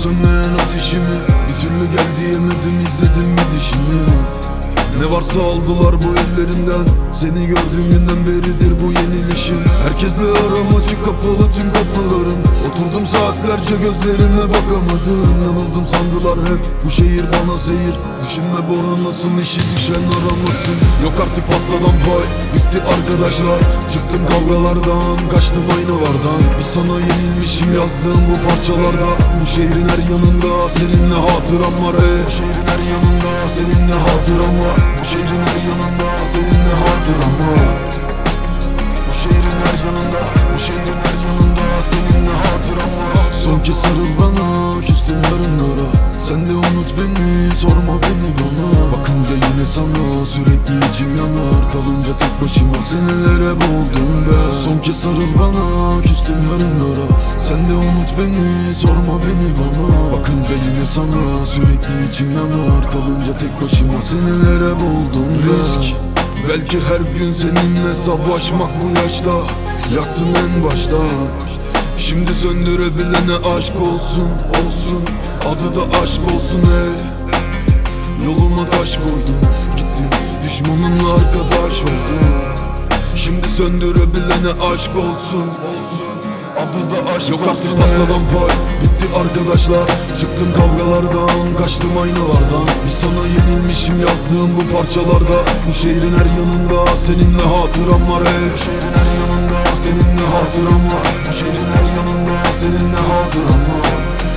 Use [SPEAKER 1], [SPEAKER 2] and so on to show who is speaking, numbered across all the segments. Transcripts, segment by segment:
[SPEAKER 1] sönmeyen ateşimi. Bir türlü gel diyemedim, izledim gidişini. Ne varsa aldılar bu ellerimden. Seni gördüğüm günden beridir bu yenilişim. Herkesle aram açık, kapalı tüm kapılarım. Oturdum saatlerce, gözlerime bakamadım. Yanıldım sandılar hep, bu şehir bana zehir. Düşünme Bora, nasıl işi düşen aramasın. Yok artık pastadan pay, bitti arkadaşlar. Çıktım kavgalardan, kaçtım aynalardan. Bir sana yenilmişim yazdığım bu parçalarda. Bu şehrin her yanında seninle hatıram var. Bu şehrin her yanında seninle hatıram var. Bu şehrin her yanında seninle hatıram var. Bu şehrin her yanında, bu şehrin her yanında seninle hatıram var. Son kez sarıl bana, küstüm yarınlara. Sen de unut beni, sorma beni bana. Bakınca yine sana sürekli içim yanar. Kalınca tek başıma senelere boğuldum ben. Son kez sarıl bana, küstüm yarınlara. Sen de unut beni, sorma beni bana. Bakınca yine sana sürekli içim yanar. Kalınca tek başıma senelere boğuldum ben. Risk, belki her gün seninle savaşmak bu yaşta. Yaktım en baştan. Şimdi söndürebilene aşk olsun, olsun. Adı da aşk olsun ey. Yoluma taş koydum, gittim düşmanınla arkadaş oldum. Şimdi söndürebilene aşk olsun, adı da aşk yok olsun. Yok artık pastadan pay, bitti arkadaşlar. Çıktım kavgalardan, kaçtım aynalardan. Bir sana yenilmişim yazdığım bu parçalarda. Bu şehrin her yanında seninle hatıram var ey. Bu şehrin her yanında seninle hatıram var. Bu şehrin her yanında seninle hatıram var.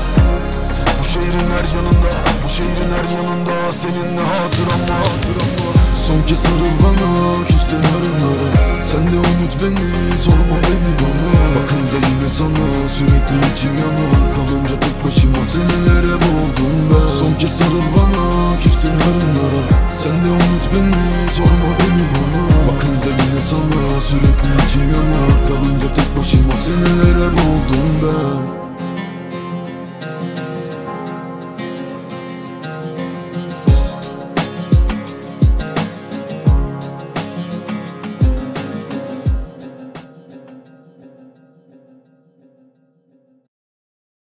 [SPEAKER 1] Bu şehrin her yanında, bu şehrin her yanında seninle hatıram var. Son kez sarıl bana, küstüm yarınlara. Sen de unut beni, sorma beni bana. Bakınca yine sana sürekli içim yanar. Kalınca tek başıma senelere boğuldum ben. Son kez sarıl bana, küstüm yarınlara. Sen de unut beni, sorma beni bana. Bakınca yine sana sürekli içim yanar. Kalınca tek başıma senelere boğuldum ben.